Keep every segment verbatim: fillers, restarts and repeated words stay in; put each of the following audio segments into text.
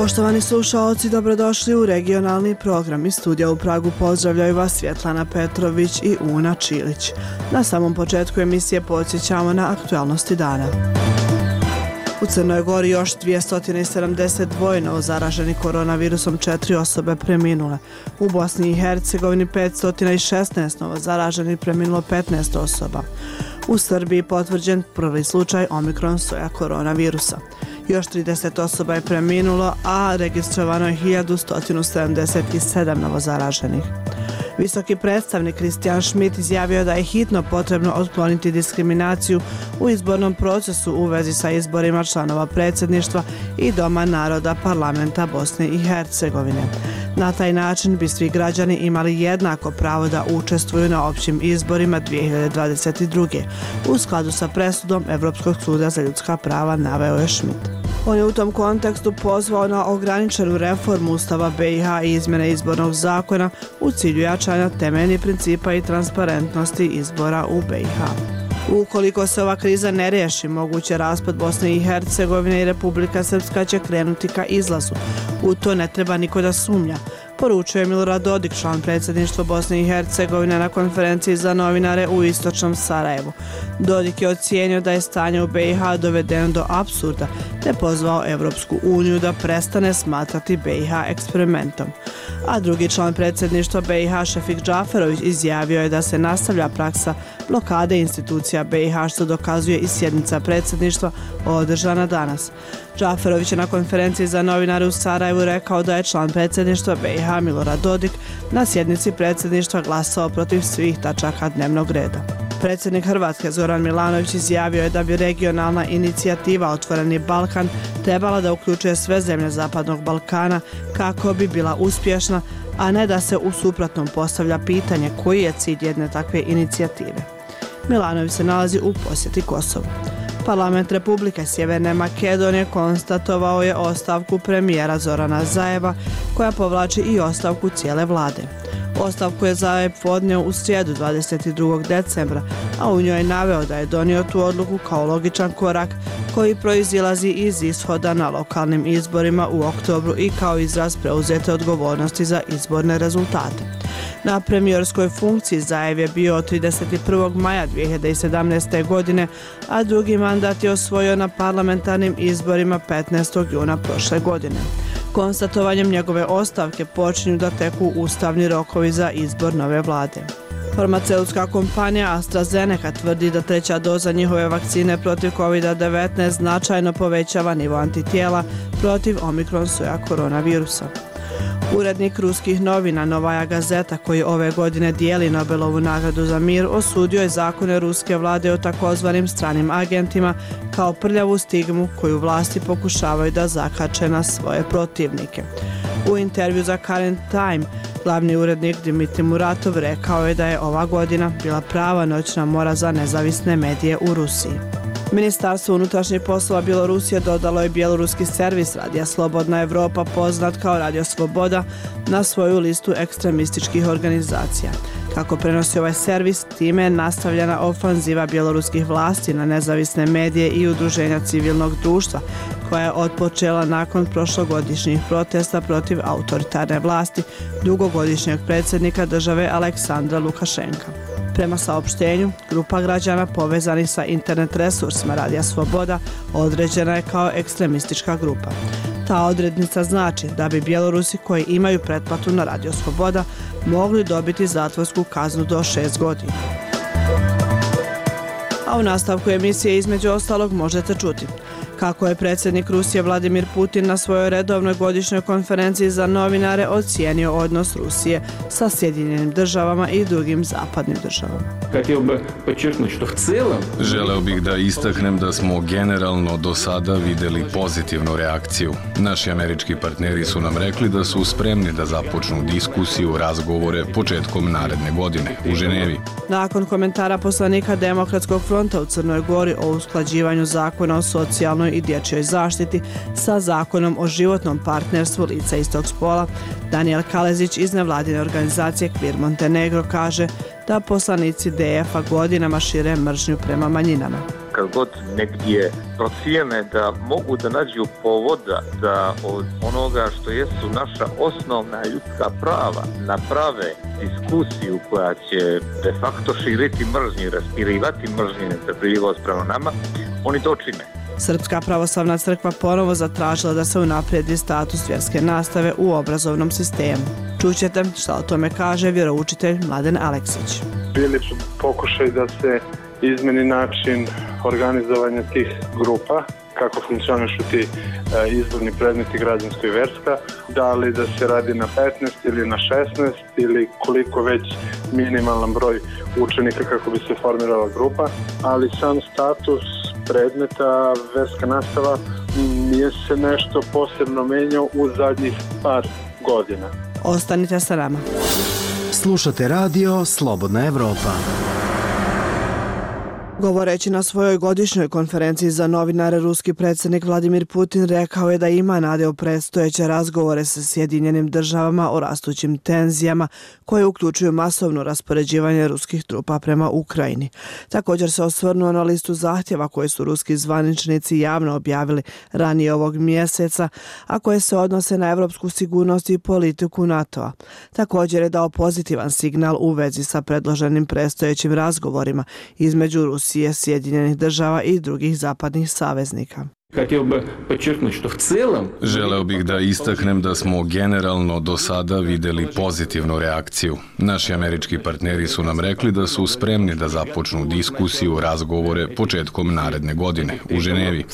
Poštovani slušaoci, dobrodošli u regionalni program. Iz studija u Pragu pozdravljaju vas Svjetlana Petrović i Una Čilić. Na samom početku emisije podsjećamo na aktualnosti dana. U Crnoj Gori još dvjesto sedamdeset dva novo zaraženi koronavirusom, četiri osobe preminule. U Bosni i Hercegovini petsto šesnaest novo zaraženih, preminulo petnaest osoba. U Srbiji potvrđen prvi slučaj omikron soja koronavirusa. Još trideset osoba je preminulo, a registrovano je hiljadu sto sedamdeset sedam novozaraženih. Visoki predstavnik Christian Schmidt izjavio je da je hitno potrebno otkloniti diskriminaciju u izbornom procesu u vezi sa izborima članova predsjedništva i Doma naroda parlamenta Bosne i Hercegovine. Na taj način bi svi građani imali jednako pravo da učestvuju na općim izborima dvije hiljade dvadeset druge. U skladu sa presudom Evropskog suda za ljudska prava, naveo je Schmidt. On je u tom kontekstu pozvao na ograničenu reformu Ustava B i H i izmjene izbornog zakona u cilju jačanja temeljnih principa i transparentnosti izbora u B i H. Ukoliko se ova kriza ne riješi, moguće raspad Bosne i Hercegovine i Republika Srpska će krenuti ka izlazu. U to ne treba niko da sumnja, poručio je Milorad Dodik, član predsjedništva Bosne i Hercegovine, na konferenciji za novinare u istočnom Sarajevu. Dodik je ocijenio da je stanje u B i H dovedeno do apsurda, te pozvao Evropsku uniju da prestane smatrati B i H eksperimentom. A drugi član predsjedništva B i H, Šefik Džaferović, izjavio je da se nastavlja praksa blokade institucija B i H, što dokazuje i sjednica predsjedništva održana danas. Džaferović je na konferenciji za novinare u Sarajevu rekao da je član predsjedništva B i H Milorad Dodik na sjednici predsjedništva glasao protiv svih tačaka dnevnog reda. Predsjednik Hrvatske Zoran Milanović izjavio je da bi regionalna inicijativa Otvoreni Balkan trebala da uključuje sve zemlje Zapadnog Balkana kako bi bila uspješna, a ne da se u suprotnom postavlja pitanje koji je cilj jedne takve inicijative. Milanović se nalazi u posjeti Kosovu. Parlament Republike Sjeverne Makedonije konstatovao je ostavku premijera Zorana Zajeva, koja povlači i ostavku cijele vlade. Ostavku je Zajev podnio u srijedu dvadeset drugog decembra, a u njoj je naveo da je donio tu odluku kao logičan korak koji proizilazi iz ishoda na lokalnim izborima u oktobru i kao izraz preuzete odgovornosti za izborne rezultate. Na premijerskoj funkciji Zajev je bio od trideset prvog maja dvije hiljade sedamnaeste. godine, a drugi mandat je osvojio na parlamentarnim izborima petnaestog juna prošle godine. Konstatovanjem njegove ostavke počinju da teku ustavni rokovi za izbor nove vlade. Farmaceutska kompanija AstraZeneca tvrdi da treća doza njihove vakcine protiv kovid devetnaest značajno povećava nivo antitijela protiv omikron soja koronavirusa. Urednik ruskih novina Novaja Gazeta, koji ove godine dijeli Nobelovu nagradu za mir, osudio je zakone ruske vlade o takozvanim stranim agentima kao prljavu stigmu koju vlasti pokušavaju da zakače na svoje protivnike. U intervju za Current Time, glavni urednik Dmitri Muratov rekao je da je ova godina bila prava noćna mora za nezavisne medije u Rusiji. Ministarstvo unutrašnjih poslova Bjelorusije dodalo je bjeloruski servis Radija Slobodna Evropa, poznat kao Radio Sloboda, na svoju listu ekstremističkih organizacija. Kako prenosi ovaj servis, time je nastavljena ofanziva bjeloruskih vlasti na nezavisne medije i udruženja civilnog društva, koja je otpočela nakon prošlogodišnjih protesta protiv autoritarne vlasti dugogodišnjeg predsjednika države Aleksandra Lukašenka. Prema saopštenju, grupa građana povezanih sa internet resursima Radija Sloboda određena je kao ekstremistička grupa. Ta odrednica znači da bi Bjelorusi koji imaju pretplatu na Radio Sloboda mogli dobiti zatvorsku kaznu do šest godina. A u nastavku emisije između ostalog možete čuti kako je predsjednik Rusije Vladimir Putin na svojoj redovnoj godišnjoj konferenciji za novinare ocijenio odnos Rusije sa Sjedinjenim državama i drugim zapadnim državama. Želeo bih da istaknem da smo generalno do sada vidjeli pozitivnu reakciju. Naši američki partneri su nam rekli da su spremni da započnu diskusiju, razgovore početkom naredne godine u Ženevi. Nakon komentara poslanika Demokratskog fronta u Crnoj Gori o usklađivanju zakona o socijalnoj i dječjoj zaštiti sa zakonom o životnom partnerstvu lica istog spola, Danijel Kalezić iz nevladine organizacije Queer Montenegro kaže da poslanici D F-a godinama šire mržnju prema manjinama. kad god negdje procijene da mogu da nađu povoda da od onoga što jesu naša osnovna ljudska prava naprave diskusiju koja će de facto širiti mržnju i raspirivati mržnju i netrpeljivost prema nama, oni to čine. Srpska pravoslavna crkva ponovo zatražila da se unaprijedi status vjerske nastave u obrazovnom sistemu. Čućete šta o tome kaže vjeroučitelj Mladen Aleksić. Bili su pokušaj da se izmeni način organizovanja tih grupa, kako funkcionišu ti e, izborni predmeti građansko i verska, da li da se radi na petnaest ili na šesnaest ili koliko već minimalan broj učenika kako bi se formirala grupa, ali sam status predmeta verska nastava nije se nešto posebno menjao u zadnjih par godina. Ostanite sa nama. Slušate radio Slobodna Evropa. Govoreći na svojoj godišnjoj konferenciji za novinare, ruski predsjednik Vladimir Putin rekao je da ima nade u predstojeće razgovore sa Sjedinjenim državama o rastućim tenzijama koje uključuju masovno raspoređivanje ruskih trupa prema Ukrajini. Također se osvrnuo na listu zahtjeva koje su ruski zvaničnici javno objavili ranije ovog mjeseca, a koje se odnose na evropsku sigurnost i politiku NATO-a. Također je dao pozitivan signal u vezi sa predloženim predstojećim razgovorima između Rusije, Sjedinjenih država i drugih zapadnih saveznika. Želeo bih da istaknem da smo generalno do sada vidjeli pozitivnu reakciju. Naši američki partneri su nam rekli da su spremni da započnu diskusiju, razgovore početkom naredne godine u Ženevi.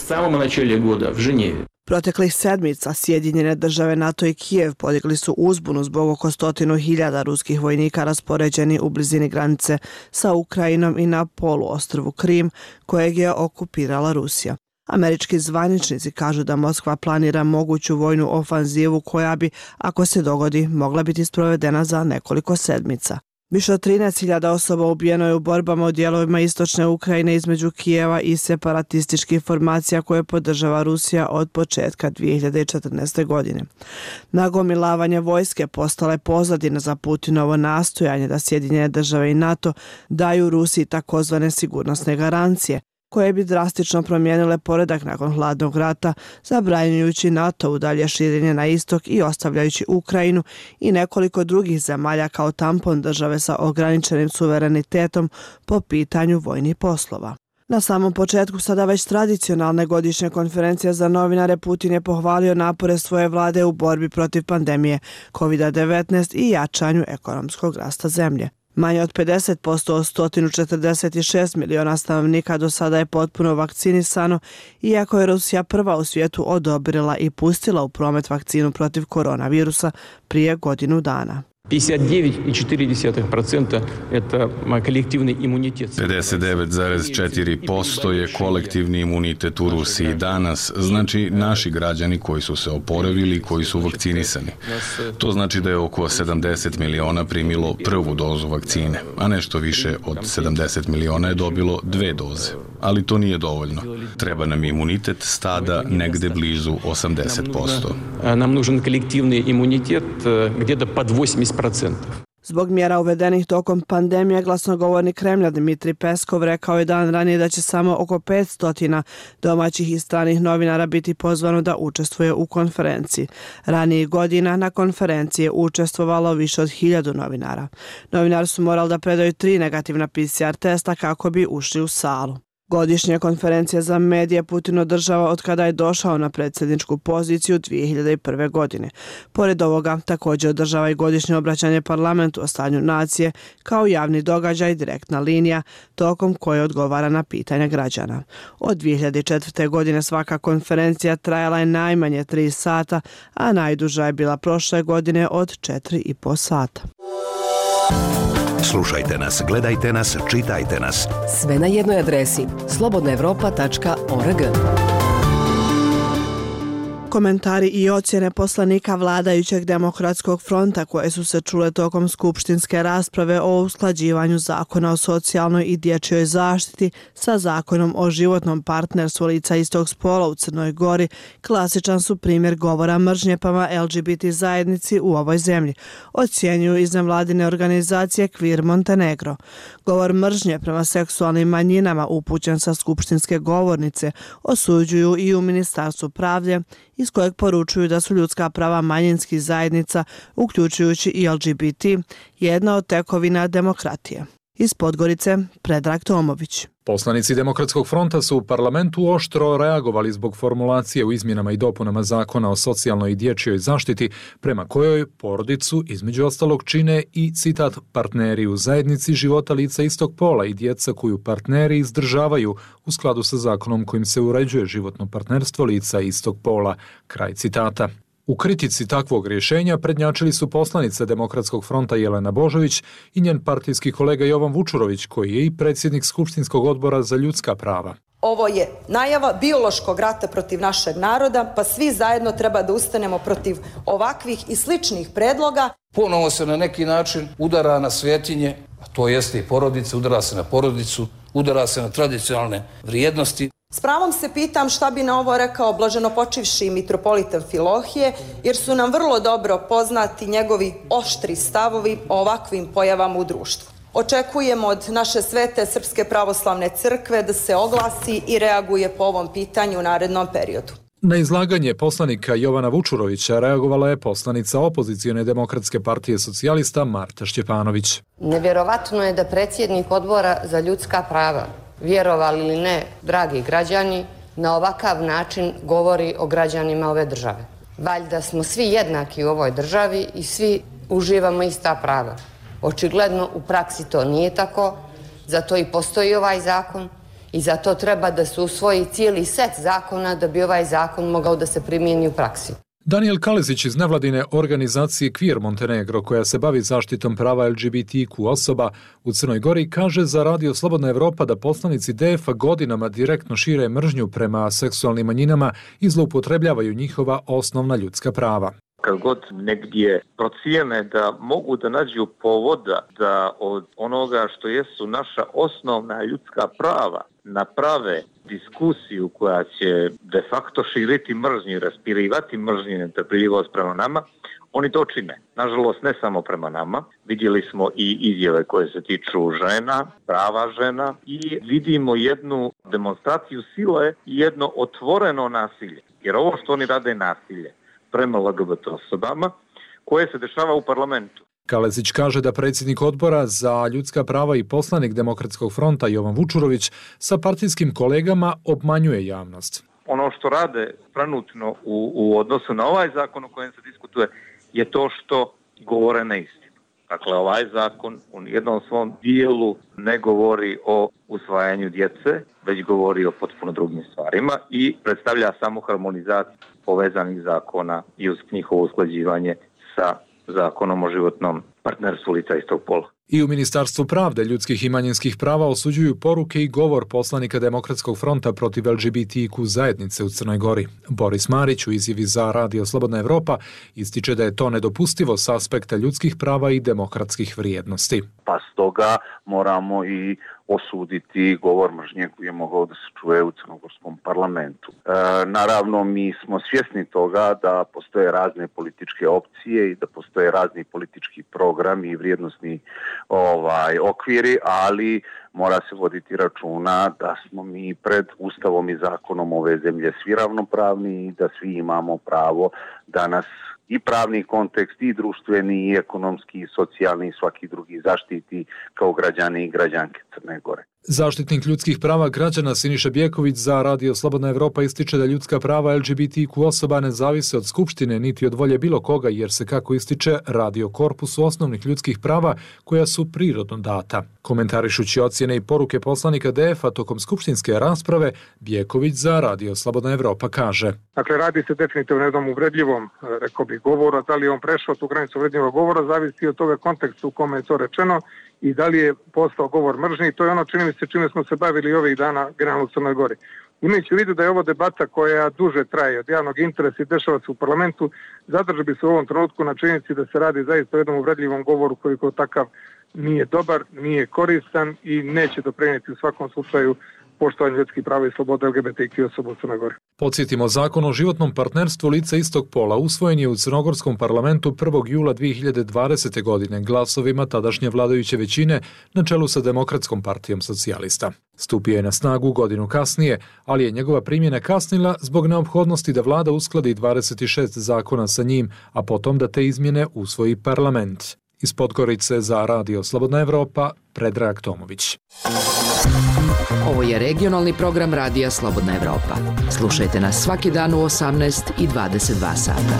Proteklih sedmica Sjedinjene države, NATO i Kijev podigli su uzbunu zbog oko stotinu hiljada ruskih vojnika raspoređeni u blizini granice sa Ukrajinom i na poluostrvu Krim, kojeg je okupirala Rusija. Američki zvaničnici kažu da Moskva planira moguću vojnu ofanzivu koja bi, ako se dogodi, mogla biti sprovedena za nekoliko sedmica. Više od trinaest hiljada osoba ubijeno je u borbama u dijelovima istočne Ukrajine između Kijeva i separatističkih formacija koje podržava Rusija od početka dvije hiljade četrnaeste. godine. Nagomilavanje vojske postale pozadina za Putinovo nastojanje da Sjedinjene države i NATO daju Rusiji takozvane sigurnosne garancije, koje bi drastično promijenile poredak nakon hladnog rata, zabranjujući NATO u dalje širenje na istok i ostavljajući Ukrajinu i nekoliko drugih zemalja kao tampon države sa ograničenim suverenitetom po pitanju vojnih poslova. Na samom početku sada već tradicionalne godišnje konferencije za novinare, Putin je pohvalio napore svoje vlade u borbi protiv pandemije kovid devetnaest i jačanju ekonomskog rasta zemlje. Manje od pedeset posto od sto četrdeset šest miliona stanovnika do sada je potpuno vakcinisano, iako je Rusija prva u svijetu odobrila i pustila u promet vakcinu protiv koronavirusa prije godinu dana. pedeset devet zarez četiri procenta это коллективный иммунитет. pedeset devet zarez četiri posto je kolektivni imunitet u Rusiji danas, znači naši građani koji su se oporavili i koji su vakcinisani. To znači da je oko sedamdeset miliona primilo prvu dozu vakcine, a nešto više od sedamdeset miliona je dobilo dve doze. Ali to nije dovoljno. Treba nam imunitet stada negde blizu osamdeset posto. Nam nužan kolektivni imunitet gdje pod osamdeset procenta. Zbog mjera uvedenih tokom pandemije, glasnogovornik Kremlja Dmitrij Peskov rekao je dan ranije da će samo oko petsto domaćih i stranih novinara biti pozvano da učestvuje u konferenciji. Ranijih godina na konferenciji je učestvovalo više od hiljadu novinara. Novinari su morali da predaju tri negativna P C R testa kako bi ušli u salu. Godišnje konferencije za medije Putin održava od kada je došao na predsjedničku poziciju dvije hiljade prve. godine. Pored ovoga, također održava i godišnje obraćanje parlamentu o stanju nacije kao javni događaj, direktna linija, tokom koje odgovara na pitanja građana. Od dvije hiljade četvrte. godine svaka konferencija trajala je najmanje tri sata, a najduža je bila prošle godine od četiri i po sata. Slušajte nas, gledajte nas, čitajte nas. Sve na jednoj adresi slobodna evropa tačka org. Komentari i ocjene poslanika vladajućeg Demokratskog fronta koje su se čule tokom skupštinske rasprave o usklađivanju zakona o socijalnoj i dječjoj zaštiti sa zakonom o životnom partnerstvu lica istog spola u Crnoj Gori klasičan su primjer govora mržnje prema L G B T zajednici u ovoj zemlji, ocjenjuju iz nevladine organizacije Queer Montenegro. Govor mržnje prema seksualnim manjinama upućen sa skupštinske govornice osuđuju i u Ministarstvu pravde, iz kojeg poručuju da su ljudska prava manjinskih zajednica, uključujući i L G B T, jedna od tekovina demokratije. Iz Podgorice, Predrag Tomović. Poslanici Demokratskog fronta su u parlamentu oštro reagovali zbog formulacije u izmjenama i dopunama zakona o socijalnoj i dječjoj zaštiti, prema kojoj porodicu između ostalog čine i, citat, partneri u zajednici života lica istog pola i djeca koju partneri izdržavaju u skladu sa zakonom kojim se uređuje životno partnerstvo lica istog pola, kraj citata. U kritici takvog rješenja prednjačili su poslanica Demokratskog fronta Jelena Božović i njen partijski kolega Jovan Vučurović, koji je i predsjednik Skupštinskog odbora za ljudska prava. Ovo je najava biološkog rata protiv našeg naroda, pa svi zajedno treba da ustanemo protiv ovakvih i sličnih predloga. Ponovo se na neki način udara na svetinje, a to jeste i porodice, udara se na porodicu, udara se na tradicionalne vrijednosti. S pravom se pitam šta bi na ovo rekao blaženopočivši mitropolita Amfilohije, jer su nam vrlo dobro poznati njegovi oštri stavovi o ovakvim pojavama u društvu. Očekujemo od naše svete Srpske pravoslavne crkve da se oglasi i reaguje po ovom pitanju u narednom periodu. Na izlaganje poslanika Jovana Vučurovića reagovala je poslanica opozicione Demokratske partije socijalista Marta Šćepanović. Nevjerovatno je da predsjednik odbora za ljudska prava, vjerovali ili ne, dragi građani, na ovakav način govori o građanima ove države. Valjda smo svi jednaki u ovoj državi i svi uživamo ista prava. Očigledno u praksi to nije tako, zato i postoji ovaj zakon i zato treba da se usvoji cijeli set zakona da bi ovaj zakon mogao da se primijeni u praksi. Daniel Kalezić iz nevladine organizacije Queer Montenegro, koja se bavi zaštitom prava L G B T Q osoba u Crnoj Gori, kaže za Radio Slobodna Evropa da poslanici D F-a godinama direktno šire mržnju prema seksualnim manjinama i zloupotrebljavaju njihova osnovna ljudska prava. Kad god negdje procijene da mogu da nađu povoda da od onoga što jesu naša osnovna ljudska prava naprave diskusiju koja će de facto širiti mržnju i raspirivati mržnju i netrpeljivost prema nama, oni to čine. Nažalost, ne samo prema nama. Vidjeli smo i izjave koje se tiču žena, prava žena i vidimo jednu demonstraciju sile i jedno otvoreno nasilje. Jer ovo što oni rade je nasilje prema L G B T osobama koje se dešava u parlamentu. Kalezić kaže da predsjednik odbora za ljudska prava i poslanik Demokratskog fronta Jovan Vučurović sa partijskim kolegama obmanjuje javnost. Ono što rade trenutno u, u odnosu na ovaj zakon o kojem se diskutuje je to što govore neistinu. Dakle, ovaj zakon u jednom svom dijelu ne govori o usvajanju djece, već govori o potpuno drugim stvarima i predstavlja samo harmonizaciju povezanih zakona i uz njihovo usklađivanje sa zakonom o životnom partnerstvu lica istog pola. I u Ministarstvu pravde, ljudskih i manjinskih prava osuđuju poruke i govor poslanika Demokratskog fronta protiv L G B T Q zajednice u Crnoj Gori. Boris Marić u izjavi za Radio Slobodna Evropa ističe da je to nedopustivo s aspekta ljudskih prava i demokratskih vrijednosti. Pa stoga moramo i osuditi govor mržnje koji je mogao da se čuje u crnogorskom parlamentu. E, naravno, mi smo svjesni toga da postoje razne političke opcije i da postoje razni politički programi i vrijednosni ovaj okviri, ali mora se voditi računa da smo mi pred Ustavom i zakonom ove zemlje svi ravnopravni i da svi imamo pravo da nas i pravni kontekst, i društveni, i ekonomski, i socijalni, i svaki drugi zaštiti kao građani i građanke Crne Gore. Zaštitnik ljudskih prava građana Siniša Bjeković za Radio Slobodna Evropa ističe da ljudska prava L G B T Q osoba ne zavise od Skupštine niti od volje bilo koga, jer se, kako ističe, radi o korpusu osnovnih ljudskih prava koja su prirodno data. Komentarišući ocjene i poruke poslanika D F-a tokom skupštinske rasprave, Bjeković za Radio Slobodna Evropa kaže: Dakle, radi se definitivno jednom uvredljivom, rekao bih, govora. Da li je on prešao tu granicu uvredljivog govora, zavisi od toga kontekstu u kome je to rečeno i da li je postao govor mržnje. I to je ono, čini mi se, čime smo se bavili ovih dana generalno u Crnoj Gori. Imajući u vidu da je ovo debata koja duže traje od javnog interesa i dešava se u parlamentu, zadržao bi se u ovom trenutku na činjenici da se radi zaista o jednom uvredljivom govoru koji kao takav nije dobar, nije koristan i neće doprinijeti u svakom slučaju poštovanje ljudskih prava i sloboda L G B T Q osoba u Crnoj Gori. Podsjetimo, zakon o životnom partnerstvu lica istog pola usvojen je u Crnogorskom parlamentu prvog jula dvije hiljade dvadesete. godine glasovima tadašnje vladajuće većine na čelu sa Demokratskom partijom socijalista. Stupio je na snagu godinu kasnije, ali je njegova primjena kasnila zbog neophodnosti da vlada uskladi dvadeset šest zakona sa njim, a potom da te izmjene usvoji parlament. Iz Podgorice za Radio Slobodna Evropa, Predrag Tomović. Ovo je regionalni program Radija Slobodna Evropa. Slušajte nas svaki dan u osamnaest i dvadeset dva sata.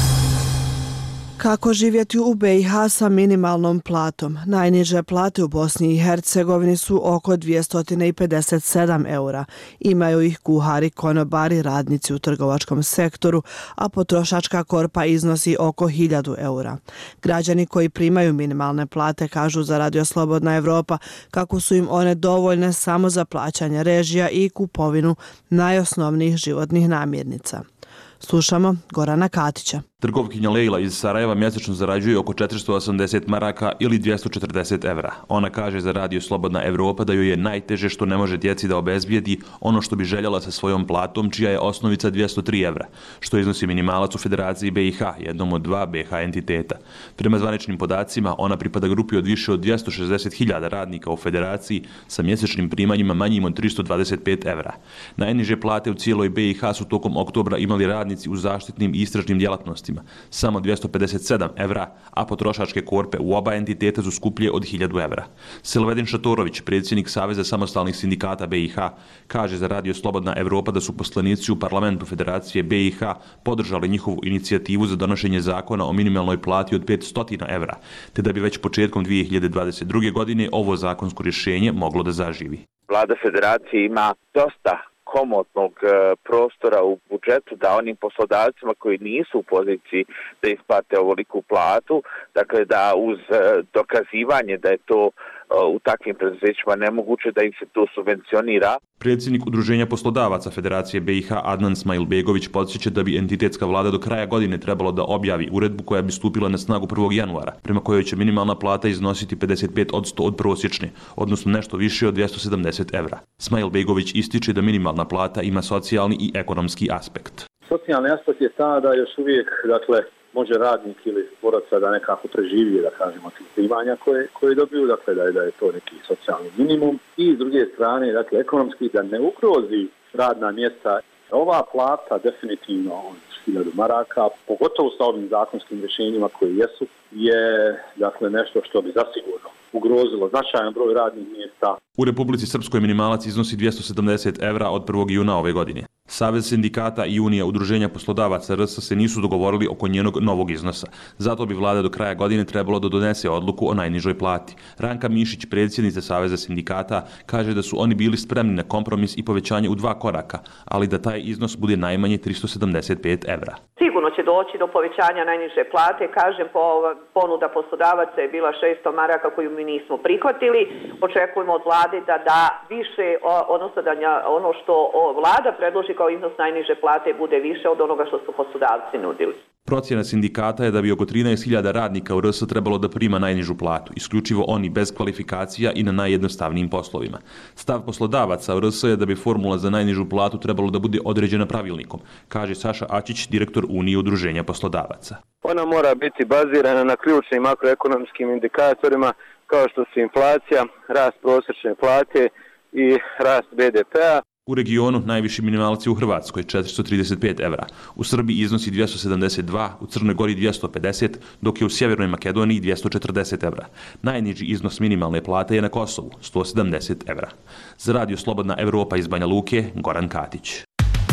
Kako živjeti u B i H sa minimalnom platom? Najniže plate u Bosni i Hercegovini su oko dvjesto pedeset sedam eura. Imaju ih kuhari, konobari, radnici u trgovačkom sektoru, a potrošačka korpa iznosi oko hiljadu eura. Građani koji primaju minimalne plate kažu za Radio Slobodna Evropa kako su im one dovoljne samo za plaćanje režija i kupovinu najosnovnijih životnih namirnica. Slušamo Gorana Katića. Trgovkinja Lejla iz Sarajeva mjesečno zarađuje oko četiristo osamdeset maraka ili dvjesto četrdeset evra. Ona kaže za Radio Slobodna Evropa da joj je najteže što ne može djeci da obezbijedi ono što bi željela sa svojom platom, čija je osnovica dvjesto tri evra, što iznosi minimalac u Federaciji B i H, jednom od dva B i H entiteta. Prema zvaničnim podacima, ona pripada grupi od više od dvjesto šezdeset hiljada radnika u Federaciji sa mjesečnim primanjima manjim od tristo dvadeset pet evra. Najniže plate u cijeloj B i H su tokom oktobra imali radnici u zaštitnim i istražnim djelatnostima, samo dvjesto pedeset sedam evra, a potrošačke korpe u oba entiteta su skuplje od hiljadu evra. Selvedin Šatorović, predsjednik Saveza samostalnih sindikata B i H, kaže za Radio Slobodna Evropa da su poslanici u parlamentu Federacije B i H podržali njihovu inicijativu za donošenje zakona o minimalnoj plati od petsto evra, te da bi već početkom dvije hiljade dvadeset druge. godine ovo zakonsko rješenje moglo da zaživi. Vlada Federacije ima dosta komotnog prostora u budžetu da onim poslodavcima koji nisu u poziciji da isplate ovoliku platu, dakle da uz dokazivanje da je to u takvim preduzećima nemoguće da im se to subvencionira. Predsjednik Udruženja poslodavaca Federacije B i H Adnan Smajlbegović podsjeća da bi entitetska vlada do kraja godine trebalo da objavi uredbu koja bi stupila na snagu prvog januara, prema kojoj će minimalna plata iznositi pedeset pet posto od prosječne, odnosno nešto više od dvjesto sedamdeset evra. Smajlbegović ističe da minimalna plata ima socijalni i ekonomski aspekt. Socijalni aspekt je ta da još uvijek, dakle, može radnik ili boraca da nekako preživi, da kažemo, tih primanja koje, koje dobiju, dakle da je, da je to neki socijalni minimum. I s druge strane, dakle, ekonomski da ne ugrozi radna mjesta. Ova plata definitivno od hiljadu maraka, pogotovo sa ovim zakonskim rješenjima koji jesu, je dakle nešto što bi zasigurno ugrozilo značajan broj radnih mjesta. U Republici Srpskoj minimalac iznosi dvjesto sedamdeset evra od prvog juna ove godine. Savez sindikata i Unija udruženja poslodavaca R S se nisu dogovorili oko njenog novog iznosa. Zato bi vlada do kraja godine trebalo da donese odluku o najnižoj plati. Ranka Mišić, predsjednica Saveza sindikata, kaže da su oni bili spremni na kompromis i povećanje u dva koraka, ali da taj iznos bude najmanje tristo sedamdeset pet evra. Sigurno će doći do povećanja najniže plate. Kažem, po ponuda poslodavaca je bila šesto maraka koju mi nismo prihvatili. Očekujemo od vlade da da više, odnosno da ono što vlada predloži kao iznos najniže plate bude više od onoga što su poslodavci nudili. Procjena sindikata je da bi oko trinaest hiljada radnika u R S trebalo da prima najnižu platu, isključivo oni bez kvalifikacija i na najjednostavnijim poslovima. Stav poslodavaca u R S je da bi formula za najnižu platu trebalo da bude određena pravilnikom, kaže Saša Ačić, direktor Unije udruženja poslodavaca. Ona mora biti bazirana na ključnim makroekonomskim indikatorima kao što su inflacija, rast prosječne plate i rast B D P-a. U regionu najviši minimalci u Hrvatskoj četiristo trideset pet evra, u Srbiji iznosi dvjesto sedamdeset dva, u Crnoj Gori dvjesto pedeset, dok je u Sjevernoj Makedoniji dvjesto četrdeset evra. Najniži iznos minimalne plate je na Kosovu, sto sedamdeset evra. Za Radio Slobodna Evropa iz Banja Luke, Goran Katić.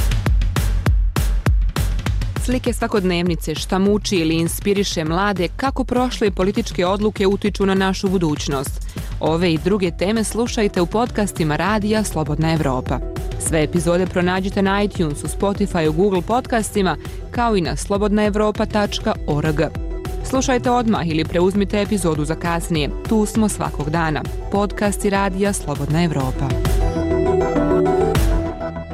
Slike svakodnevnice, šta muči ili inspiriše mlade, kako prošle političke odluke utiču na našu budućnost. Ove i druge teme slušajte u podcastima Radija Slobodna Evropa. Sve epizode pronađite na iTunesu, Spotify, Google podcastima, kao i na slobodna evropa tačka org. Slušajte odmah ili preuzmite epizodu za kasnije. Tu smo svakog dana. Podcasti Radija Slobodna Evropa.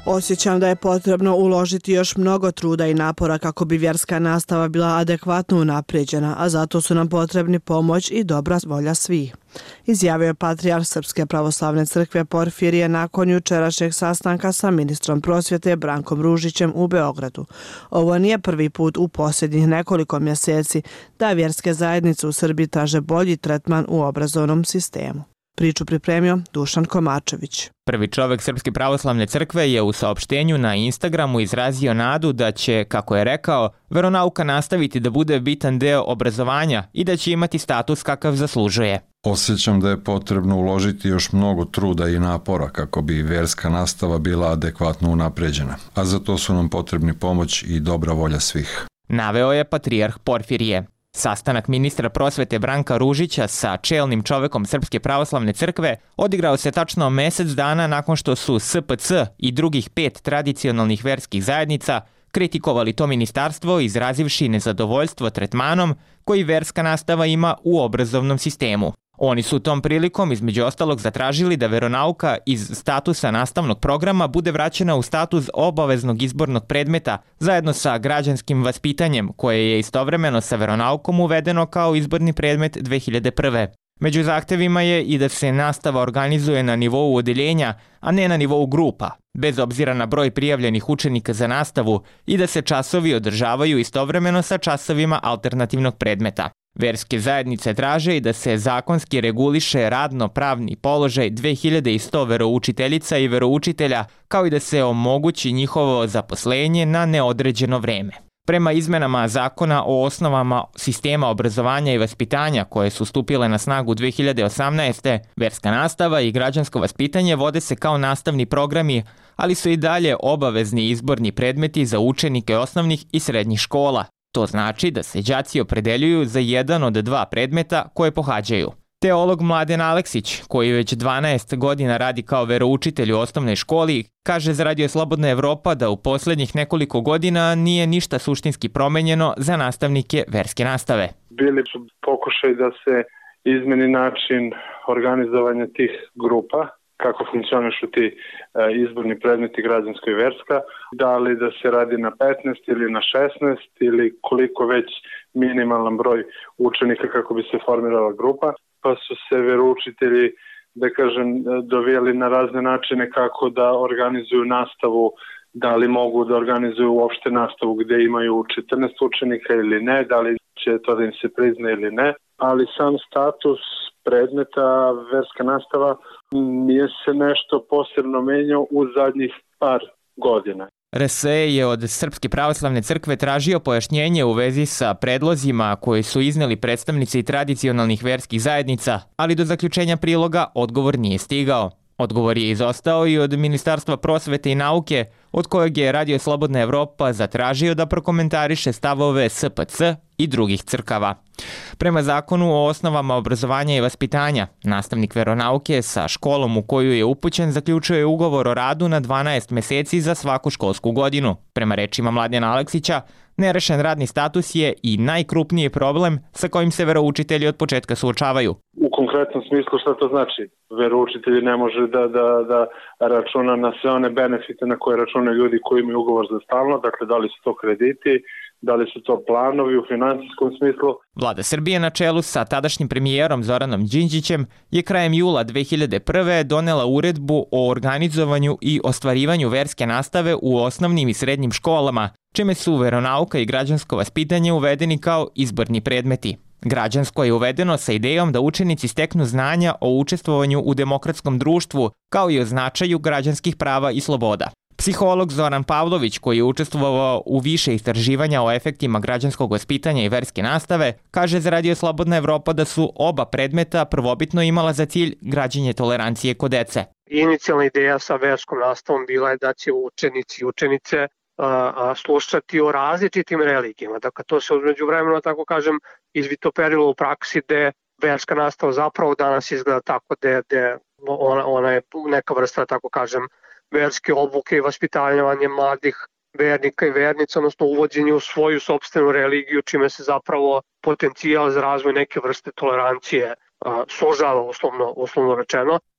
Osjećam da je potrebno uložiti još mnogo truda i napora kako bi vjerska nastava bila adekvatno unaprijeđena, a zato su nam potrebni pomoć i dobra volja svih, izjavio je patrijarh Srpske pravoslavne crkve Porfirije nakon jučerašnjeg sastanka sa ministrom prosvjete Brankom Ružićem u Beogradu. Ovo nije prvi put u posljednjih nekoliko mjeseci da vjerske zajednice u Srbiji traže bolji tretman u obrazovnom sistemu. Priču pripremio Dušan Komačević. Prvi čovjek Srpske pravoslavne crkve je u saopštenju na Instagramu izrazio nadu da će, kako je rekao, veronauka nastaviti da bude bitan deo obrazovanja i da će imati status kakav zaslužuje. Osjećam da je potrebno uložiti još mnogo truda i napora kako bi vjerska nastava bila adekvatno unapređena, a za to su nam potrebni pomoć i dobra volja svih. Naveo je patrijarh Porfirije. Sastanak ministra prosvete Branka Ružića sa čelnim čovekom Srpske pravoslavne crkve odigrao se tačno mjesec dana nakon što su S P C i drugih pet tradicionalnih verskih zajednica kritikovali to ministarstvo izrazivši nezadovoljstvo tretmanom koji verska nastava ima u obrazovnom sistemu. Oni su tom prilikom između ostalog zatražili da veronauka iz statusa nastavnog programa bude vraćena u status obaveznog izbornog predmeta zajedno sa građanskim vaspitanjem koje je istovremeno sa veronaukom uvedeno kao izborni predmet dve hiljade prve. Među zahtevima je i da se nastava organizuje na nivou odeljenja, a ne na nivou grupa, bez obzira na broj prijavljenih učenika za nastavu i da se časovi održavaju istovremeno sa časovima alternativnog predmeta. Verske zajednice traže i da se zakonski reguliše radno-pravni položaj dve hiljade sto veroučiteljica i veroučitelja, kao i da se omogući njihovo zaposlenje na neodređeno vreme. Prema izmenama zakona o osnovama sistema obrazovanja i vaspitanja koje su stupile na snagu dve hiljade osamnaeste. verska nastava i građansko vaspitanje vode se kao nastavni programi, ali su i dalje obavezni izborni predmeti za učenike osnovnih i srednjih škola. To znači da se đaci opredeljuju za jedan od dva predmeta koje pohađaju. Teolog Mladen Aleksić, koji već dvanaest godina radi kao veroučitelj u osnovnoj školi, kaže za Radio Slobodna Evropa da u posljednjih nekoliko godina nije ništa suštinski promenjeno za nastavnike verske nastave. Bili su pokušaj da se izmeni način organizovanja tih grupa, kako funkcionišu ti e, izborni predmeti građansko i verska, da li da se radi na petnaest ili na šesnaest ili koliko već minimalan broj učenika kako bi se formirala grupa, pa su se veroučitelji, da kažem, dovijeli na razne načine kako da organizuju nastavu, da li mogu da organizuju uopšte nastavu gdje imaju četrnaest učenika ili ne, da li će to da im se prizna ili ne, ali sam status predmeta verska nastava nije se nešto posebno menjao u zadnjih par godina. R S E je od Srpske pravoslavne crkve tražio pojašnjenje u vezi sa predlozima koji su izneli predstavnici tradicionalnih verskih zajednica, ali do zaključenja priloga odgovor nije stigao. Odgovor je izostao i od Ministarstva prosvete i nauke, od kojeg je Radio Slobodna Evropa zatražio da prokomentariše stavove S P C i drugih crkava. Prema zakonu o osnovama obrazovanja i vaspitanja, nastavnik veronauke sa školom u koju je upućen zaključuje ugovor o radu na dvanaest mjeseci za svaku školsku godinu. Prema rečima Mladena Aleksića, nerešen radni status je i najkrupniji problem sa kojim se veroučitelji od početka suočavaju. U konkretnom smislu šta to znači? Veroučitelji ne može da, da, da računa na sve one benefite na koje računaju ljudi koji imaju ugovor za stalno, dakle da li su to krediti, da li su to planovi u finansijskom smislu. Vlada Srbije na čelu sa tadašnjim premijerom Zoranom Đinđićem je krajem jula dve hiljade prve. donela uredbu o organizovanju i ostvarivanju verske nastave u osnovnim i srednjim školama, čime su veronauka i građansko vaspitanje uvedeni kao izborni predmeti. Građansko je uvedeno sa idejom da učenici steknu znanja o učestvovanju u demokratskom društvu, kao i o značaju građanskih prava i sloboda. Psiholog Zoran Pavlović, koji je učestvovao u više istraživanja o efektima građanskog vaspitanja i verske nastave, kaže za Radio Slobodna Evropa da su oba predmeta prvobitno imala za cilj građenje tolerancije kod dece. Inicijalna ideja sa verskom nastavom bila je da će učenici i učenice a, slušati o različitim religijama. Dakle, to se umeđu vremena, tako kažem, izvitoperilo u praksi gde verska nastava zapravo danas izgleda tako da ona, ona je neka vrsta, tako kažem, verske obuke i vaspitavanje mladih vernika i vernica, odnosno uvođenje u svoju sopstvenu religiju, čime se zapravo potencijal za razvoj neke vrste tolerancije a, sužava, uslovno, uslovno rečeno.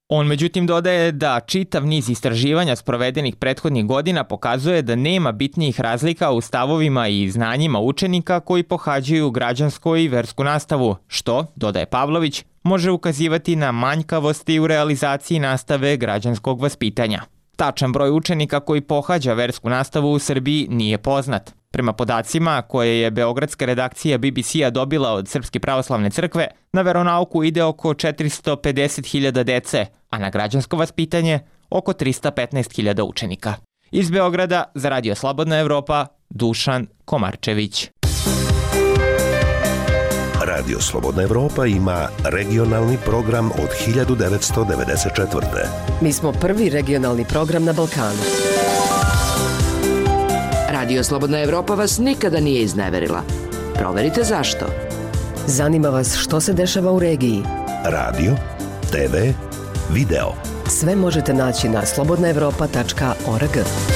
On međutim dodaje da čitav niz istraživanja sprovedenih prethodnih godina pokazuje da nema bitnijih razlika u stavovima i znanjima učenika koji pohađaju građansku i versku nastavu, što, dodaje Pavlović, može ukazivati na manjkavosti u realizaciji nastave građanskog vaspitanja. Tačan broj učenika koji pohađa versku nastavu u Srbiji nije poznat. Prema podacima koje je beogradska redakcija B B C-a dobila od Srpske pravoslavne crkve, na veronauku ide oko četiristo pedeset hiljada dece, a na građansko vaspitanje oko trista petnaest hiljada učenika. Iz Beograda za Radio Slobodna Evropa, Dušan Komarčević. Radio Slobodna Evropa ima regionalni program od hiljadu devetsto devedeset četvrte. Mi smo prvi regionalni program na Balkanu. Radio Slobodna Evropa vas nikada nije izneverila. Proverite zašto. Zanima vas što se dešava u regiji. Radio, te ve, video. Sve možete naći na slobodna evropa tačka org.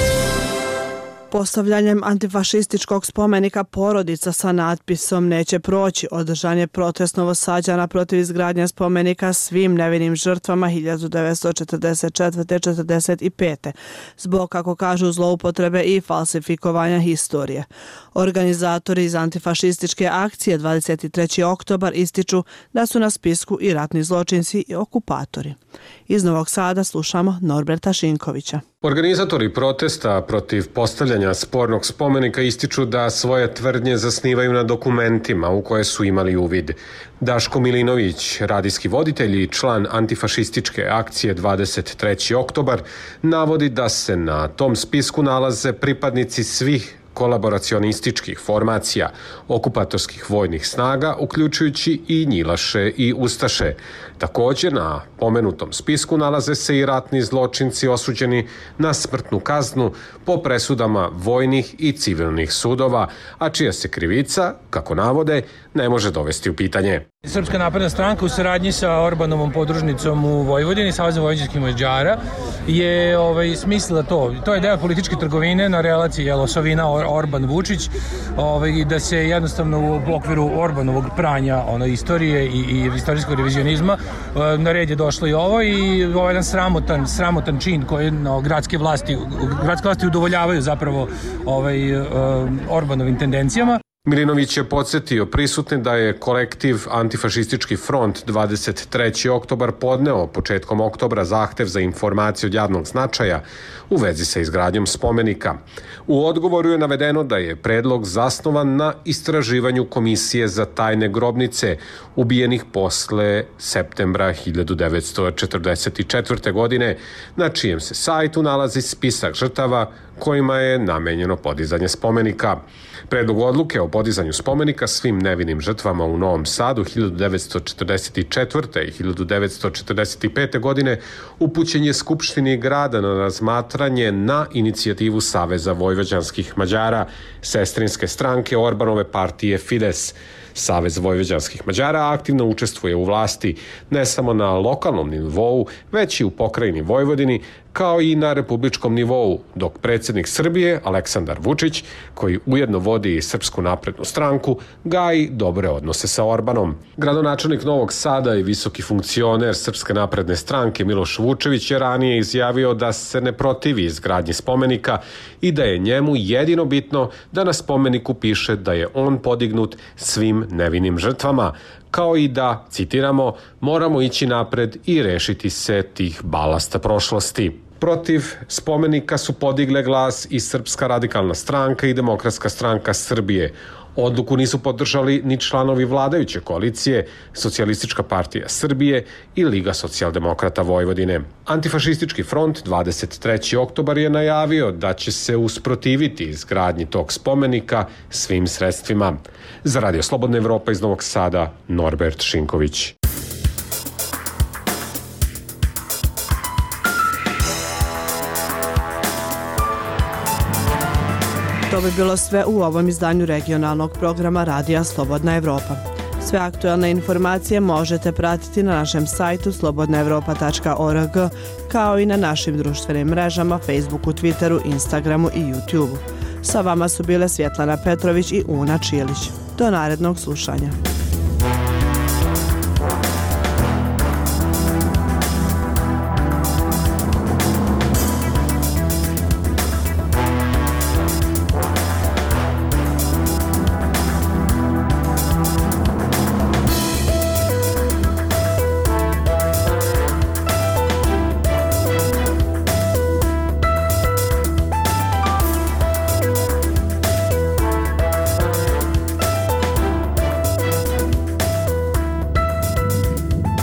Postavljanjem antifašističkog spomenika porodica sa natpisom neće proći održan je protest Novosađana protiv izgradnje spomenika svim nevinim žrtvama hiljadu devetsto četrdeset četvrte. četrdeset pete. zbog, kako kažu, zloupotrebe i falsifikovanja historije. Organizatori iz antifašističke akcije dvadeset trećeg oktobar ističu da su na spisku i ratni zločinci i okupatori. Iz Novog Sada slušamo Norberta Šinkovića. Organizatori protesta protiv postavljanja spornog spomenika ističu da svoje tvrdnje zasnivaju na dokumentima u koje su imali uvid. Daško Milinović, radijski voditelj i član antifašističke akcije dvadeset trećeg oktobar, navodi da se na tom spisku nalaze pripadnici svih kolaboracionističkih formacija, okupatorskih vojnih snaga, uključujući i Njilaše i Ustaše. Također na pomenutom spisku nalaze se i ratni zločinci osuđeni na smrtnu kaznu po presudama vojnih i civilnih sudova, a čija se krivica, kako navode, ne može dovesti u pitanje. Srpska napredna stranka u saradnji sa Orbanovom podružnicom u Vojvodini, Savezom vojvođanskih Mađara, je ovaj, smislila to. To je deo političke trgovine na relaciji Osovina Orban-Vučić, ovaj, da se jednostavno u okviru Orbanovog pranja ono, istorije i, i istorijskog revizionizma na red je došlo i ovo i ovo je jedan sramotan, sramotan čin koji no, gradske vlasti, gradske vlasti udovoljavaju zapravo ovaj, Orbanovim tendencijama. Milinović je podsjetio prisutne da je kolektiv Antifašistički front dvadeset trećeg oktobar podneo početkom oktobra zahtev za informaciju od javnog značaja u vezi sa izgradnjom spomenika. U odgovoru je navedeno da je predlog zasnovan na istraživanju Komisije za tajne grobnice ubijenih posle septembra hiljadu devetsto četrdeset četvrte. godine, na čijem se sajtu nalazi spisak žrtava kojima je namenjeno podizanje spomenika. Predlog odluke o podizanju spomenika svim nevinim žrtvama u Novom Sadu hiljadu devetsto četrdeset četvrte. i hiljadu devetsto četrdeset pete. godine upućen je Skupštini grada na razmatranje na inicijativu Saveza vojvođanskih Mađara, sestrinske stranke Orbanove partije Fides. Savez vojvođanskih Mađara aktivno učestvuje u vlasti ne samo na lokalnom nivou, već i u pokrajini Vojvodini, kao i na republičkom nivou, dok predsjednik Srbije, Aleksandar Vučić, koji ujedno vodi Srpsku naprednu stranku, gaji dobre odnose sa Orbanom. Gradonačelnik Novog Sada i visoki funkcioner Srpske napredne stranke Miloš Vučević je ranije izjavio da se ne protivi izgradnji spomenika i da je njemu jedino bitno da na spomeniku piše da je on podignut svim nevinim žrtvama, kao i da, citiramo, moramo ići napred i rešiti se tih balasta prošlosti. Protiv spomenika su podigle glas i Srpska radikalna stranka i Demokratska stranka Srbije. Odluku nisu podržali ni članovi vladajuće koalicije, Socijalistička partija Srbije i Liga socijaldemokrata Vojvodine. Antifašistički front dvadeset trećeg oktobar je najavio da će se usprotiviti izgradnji tog spomenika svim sredstvima. Za Radio Slobodna Evropa iz Novog Sada, Norbert Šinković. To bi bilo sve u ovom izdanju regionalnog programa Radija Slobodna Evropa. Sve aktualne informacije možete pratiti na našem sajtu slobodna evropa tačka org, kao i na našim društvenim mrežama Facebooku, Twitteru, Instagramu i YouTubeu. Sa vama su bile Svjetlana Petrović i Una Čilić. Do narednog slušanja.